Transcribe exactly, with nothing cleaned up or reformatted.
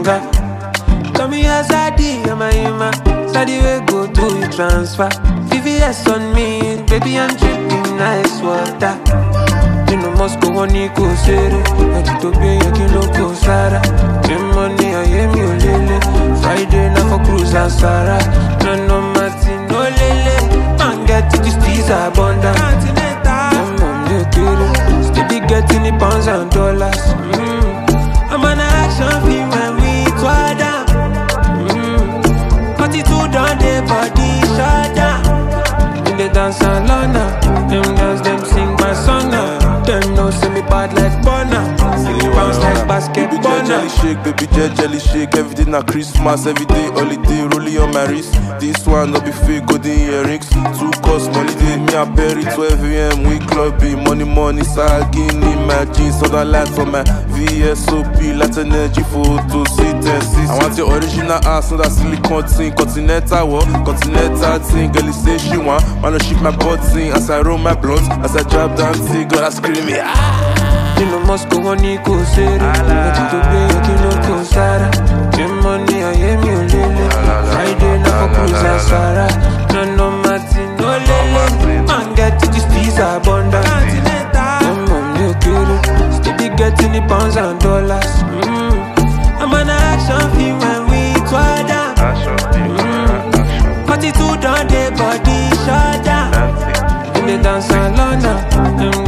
longer. Tell me as I did, am I in my study we go do you transfer? V V S on me, baby I'm dripping nice water. You know Moscow on Nico City, I get to be a kilo Sara. Get money, I am you lily. Friday now for cruise and Sarah. No no Martin, no lily. Man get to this teas abundant. I'm on the kid, steady getting the pounds and dollars. Mm. I'm on action film when we twirl down. Mm. forty-two done the body shut down. In the dance alone now, them girls them sing my song now. Them no see me bad like Bonner. See me bounce like basketball now. Baby shake, baby jelly shake. Everything na Christmas, everyday holiday. Rolling on my wrist. This one no be fake, golden earrings. Two cost money day, me a berry. twelve a m we clubbing. Money money sagging in my jeans. Other lights on my V S O P. Light energy photo, sit and see. I want the original ass, not that silicone thing. Continental what? Continental thing. Girl say she want, wanna shake my butt thing. As I roll my blunt, as I drop down thing. Girl I scream it. You know Moscow on Nico City. I get to be a kilo Sara. Get money, I am you lily. Friday now for cruise and Sarah. No no Martin, no lily. Man get to this teas abundant. I'm on the kid, steady getting the pounds and dollars. Mm. I'm on action film when we twirl down. Mm. forty-two done the body shut down. In the dance alone now.